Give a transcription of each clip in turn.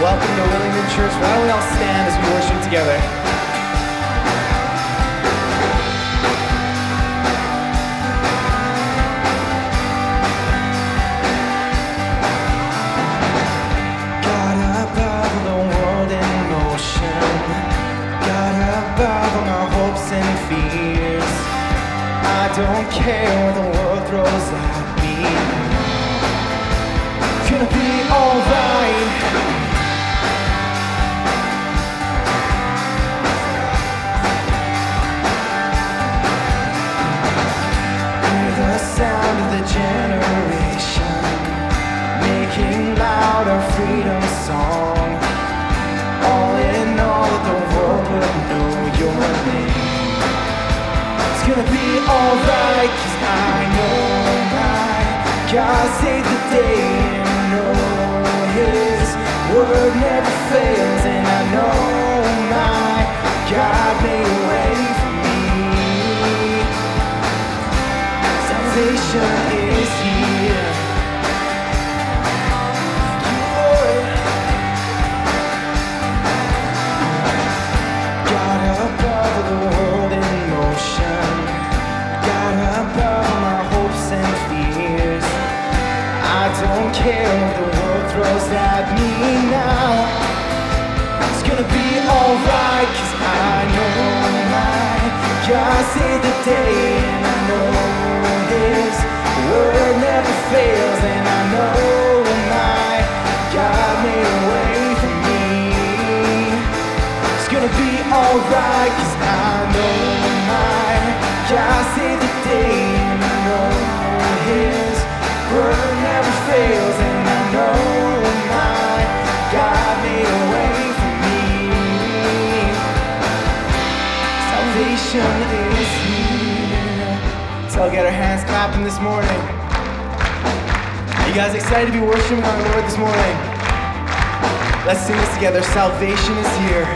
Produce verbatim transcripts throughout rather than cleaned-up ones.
Welcome to Willingdon Church. Why don't we all stand as we worship together? God above the world in motion, God above all my hopes and fears. I don't care what the world throws at me. It's gonna be alright. Sound of the generation making loud our freedom song. All in all, the world will know your name. It's gonna be alright, 'cause I know my God saved the day, and I know His word never fails, and I know my God made a way for me. Salvation is here. Lord. God above the world in motion, God above my hopes and fears. I don't care what the world throws at me now. It's gonna be alright, 'cause I know my God saved the day, and I know His word never fails, and I know my God made a way for me. It's gonna be alright, 'cause I know my God saved the day, and I know His word never fails, and I know my God made a way for me. Salvation is here. So I'll get our hands clapping this morning. Are you guys excited to be worshiping our Lord this morning? Let's sing this together. Salvation is here.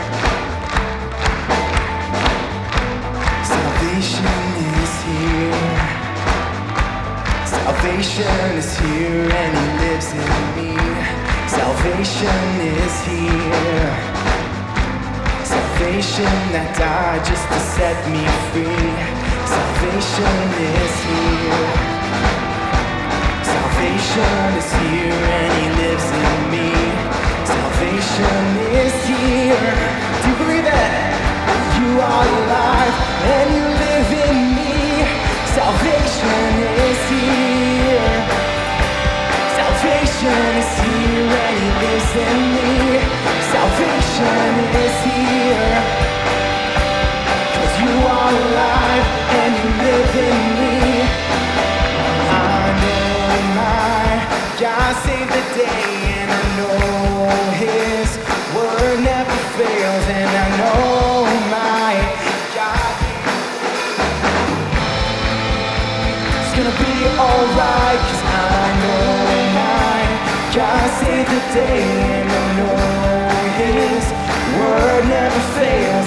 Salvation is here. Salvation is here, and He lives in me. Salvation is here. Salvation that died just to set me free. Salvation is here. Salvation is here, and He lives in me. Salvation is here. Do you believe it? You are alive, and you live in me. Salvation is here. Salvation is here, and He lives in me. Salvation is here. 'Cause you are alive, and you live in me. I know my God saved the day, and I know His word never fails, and I know my God. It's gonna be alright, 'cause I know my God saved the day, and I know His word never fails.